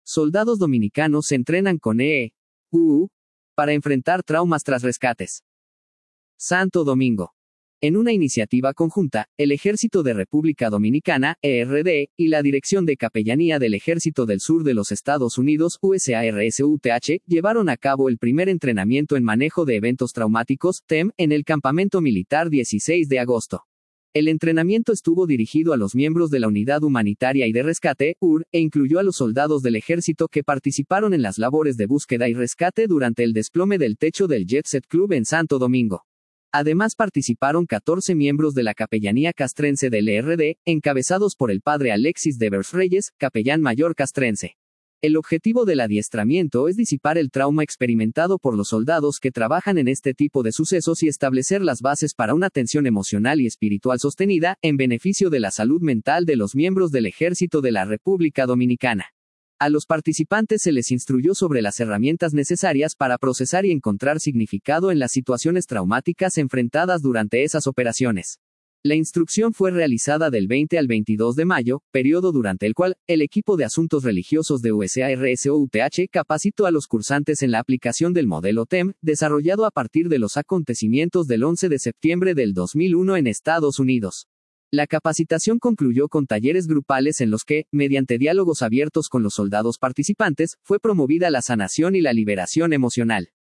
Soldados dominicanos se entrenan con E.U. para enfrentar traumas tras rescates. Santo Domingo. En una iniciativa conjunta, el Ejército de República Dominicana, ERD, y la Dirección de Capellanía del Ejército del Sur de los Estados Unidos, USARSUTH, llevaron a cabo el primer entrenamiento en manejo de eventos traumáticos, TEM, en el Campamento Militar 16 de agosto. El entrenamiento estuvo dirigido a los miembros de la Unidad Humanitaria y de Rescate, UR, e incluyó a los soldados del ejército que participaron en las labores de búsqueda y rescate durante el desplome del techo del Jet Set Club en Santo Domingo. Además participaron 14 miembros de la capellanía castrense del ERD, encabezados por el padre Alexis Devers Reyes, capellán mayor castrense. El objetivo del adiestramiento es disipar el trauma experimentado por los soldados que trabajan en este tipo de sucesos y establecer las bases para una atención emocional y espiritual sostenida, en beneficio de la salud mental de los miembros del Ejército de la República Dominicana. A los participantes se les instruyó sobre las herramientas necesarias para procesar y encontrar significado en las situaciones traumáticas enfrentadas durante esas operaciones. La instrucción fue realizada del 20 al 22 de mayo, periodo durante el cual, el equipo de asuntos religiosos de USARSUTH capacitó a los cursantes en la aplicación del modelo TEM, desarrollado a partir de los acontecimientos del 11 de septiembre del 2001 en Estados Unidos. La capacitación concluyó con talleres grupales en los que, mediante diálogos abiertos con los soldados participantes, fue promovida la sanación y la liberación emocional.